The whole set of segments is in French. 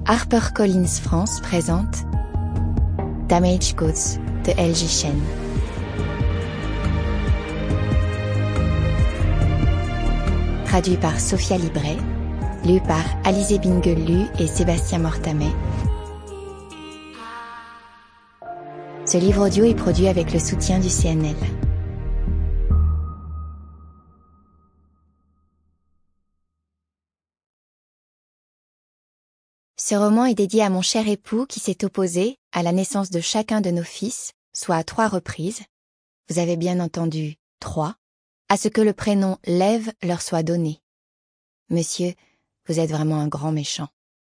HarperCollins France présente Damaged Goods de L.J. Chen. Traduit par Sophia Libret, lu par Alizé Bingelu et Sébastien Mortamet. Ce livre audio est produit avec le soutien du CNL. Ce roman est dédié à mon cher époux qui s'est opposé à la naissance de chacun de nos fils, soit à 3 reprises, vous avez bien entendu 3, à ce que le prénom Lève leur soit donné. Monsieur, vous êtes vraiment un grand méchant.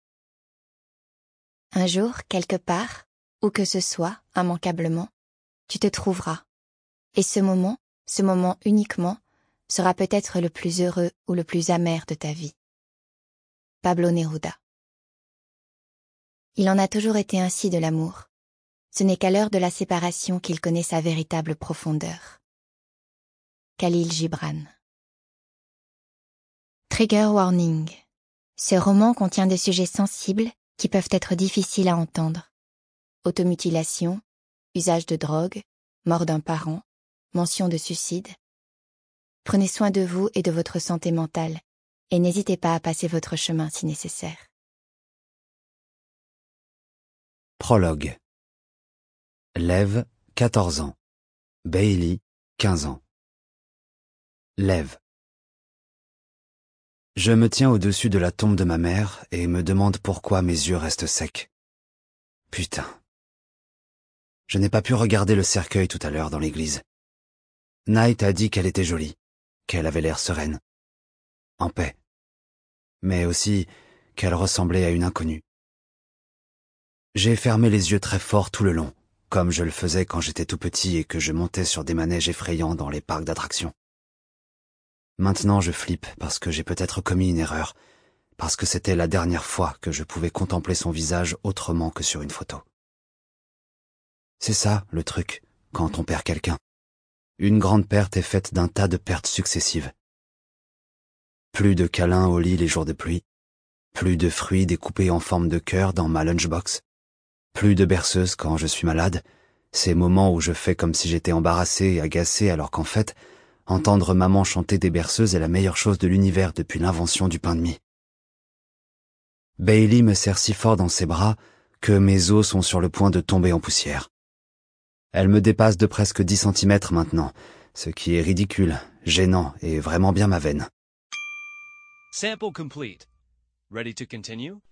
Un jour, quelque part, où que ce soit, immanquablement, tu te trouveras. Et ce moment uniquement, sera peut-être le plus heureux ou le plus amer de ta vie. Pablo Neruda. Il en a toujours été ainsi de l'amour. Ce n'est qu'à l'heure de la séparation qu'il connaît sa véritable profondeur. Khalil Gibran. Trigger warning. Ce roman contient des sujets sensibles qui peuvent être difficiles à entendre. Automutilation, usage de drogue, mort d'un parent, mention de suicide. Prenez soin de vous et de votre santé mentale et n'hésitez pas à passer votre chemin si nécessaire. Prologue. Lève, 14 ans. Bailey, 15 ans. Lève. Je me tiens au-dessus de la tombe de ma mère et me demande pourquoi mes yeux restent secs. Putain. Je n'ai pas pu regarder le cercueil tout à l'heure dans l'église. Night a dit qu'elle était jolie, qu'elle avait l'air sereine, en paix, mais aussi qu'elle ressemblait à une inconnue. J'ai fermé les yeux très fort tout le long, comme je le faisais quand j'étais tout petit et que je montais sur des manèges effrayants dans les parcs d'attractions. Maintenant je flippe parce que j'ai peut-être commis une erreur, parce que c'était la dernière fois que je pouvais contempler son visage autrement que sur une photo. C'est ça, le truc, quand on perd quelqu'un. Une grande perte est faite d'un tas de pertes successives. Plus de câlins au lit les jours de pluie, plus de fruits découpés en forme de cœur dans ma lunchbox, plus de berceuse quand je suis malade, ces moments où je fais comme si j'étais embarrassé et agacé alors qu'en fait, entendre maman chanter des berceuses est la meilleure chose de l'univers depuis l'invention du pain de mie. Bailey me serre si fort dans ses bras que mes os sont sur le point de tomber en poussière. Elle me dépasse de presque 10 centimètres maintenant, ce qui est ridicule, gênant et vraiment bien ma veine. Sample complete. Ready to continue?